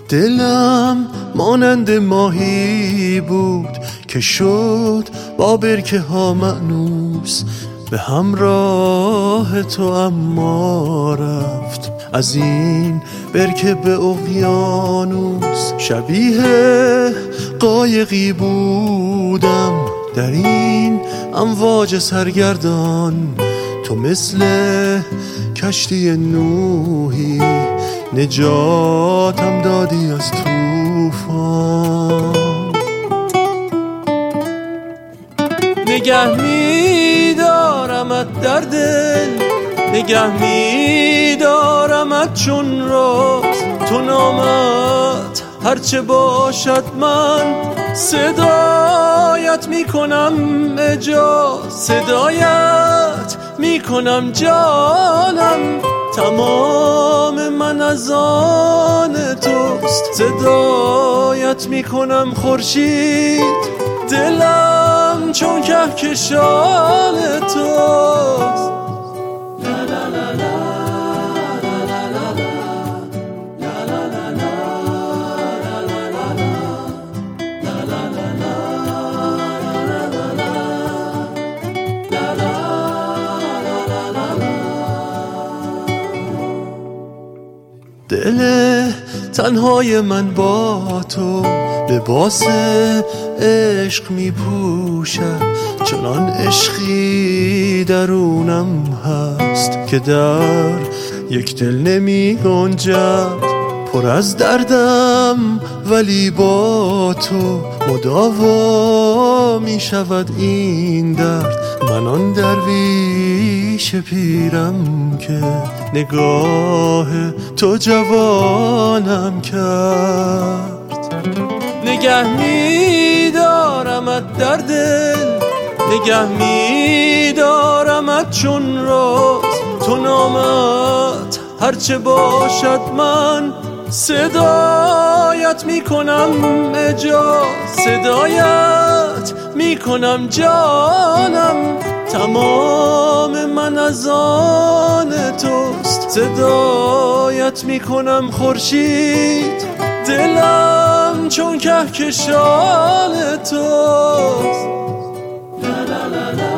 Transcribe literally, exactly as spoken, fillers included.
دلم مانند ماهی بود که شد با برکه ها مأنوس، به همراه تو اما رفت از این برکه به اقیانوس. شبیه قایقی بودم در این امواج سرگردان، تو مثل کشتی نوحی نجاتم دادی از طوفان. نگه می‌دارمت در دل، نگه می‌دارمت چون راز، تو نامت هرچه باشد من صدایت میکنم اجاز، صدایت میکنم جانم، تمام من از آن توست، صدایت میکنم خورشید، دلم چون کهکشان توست. دل تنهای من با تو لباس عشق می پوشد، چنان عشقی درونم هست که در یک دل نمی گنجد. پر از دردم ولی با تو مداوا می شود این درد. من آن درویش پیرم که نگاه تو جوانم کرد. نگه می دارمت در دل، نگه می دارمت چون راز، تو نامت هرچه باشد من صدایت میکنم اجاز، صدایت میکنم جانم، تمام من از آن توست، صدایت میکنم خورشید، دلم چون کهکشان توست. لا لا لا لا